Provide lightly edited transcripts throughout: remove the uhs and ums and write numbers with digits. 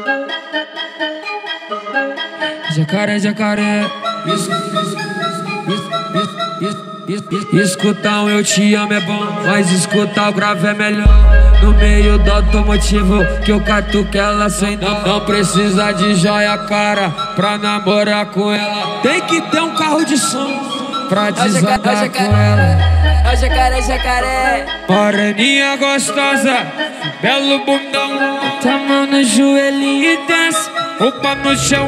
Jacaré, jacaré. Escutar um eu te amo é bom, mas escutar o grave é melhor. No meio do automotivo que eu catuco ela sem dó. Não precisa de joia cara pra namorar com ela. Tem que ter um carro de som pra desatar com ela. Ó jacaré, jacaré. Moreninha gostosa, belo bundão. Tá mão no joelhinho e desce, roupa no chão.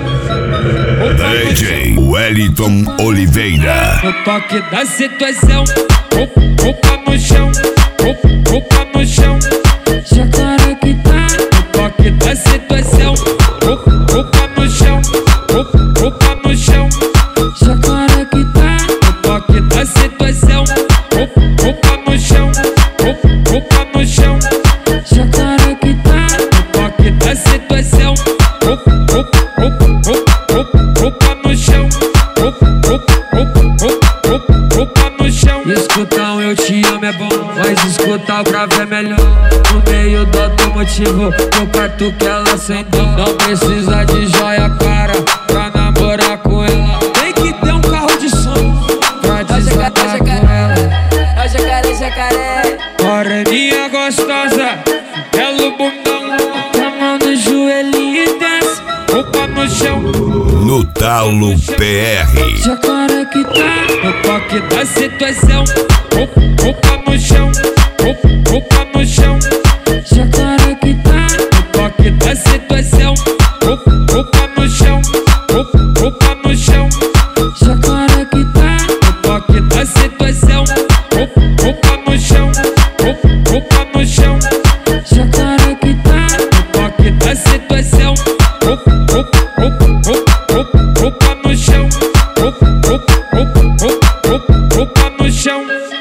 DJ Wellington Oliveira. No toque da situação, roupa no chão, roupa no chão. Jacaré que tá no toque da situação, roupa no chão, roupa no chão. Jacaré que tá no toque da situação, roupa no chão, roupa no chão. Jacaré que tá no toque da situação, roupa no chão, roupa no chão. Escutar um eu te amo é bom, mas escutar o grave é melhor. No meio do automotivo eu catuco ela sem dó. Não precisa de joia cara pra namorar com ela. Tem que ter um carro de som pra desatar com ela. Ó jacaré, jacaré. Moreninha gostosa, belo bundão. Tá mão no joelhinho e desce, roupa no chão. No Talo PR. Jacaré que tá no toque da situação, roupa no chão, roupa no chão. Jacaré que tá no toque da situação, roupa no chão, roupa no chão. Jacaré que tá no toque da situação, roupa no chão, roupa no chão. Jacaré que tá no toque da situação, roupa no chão, roupa no chão.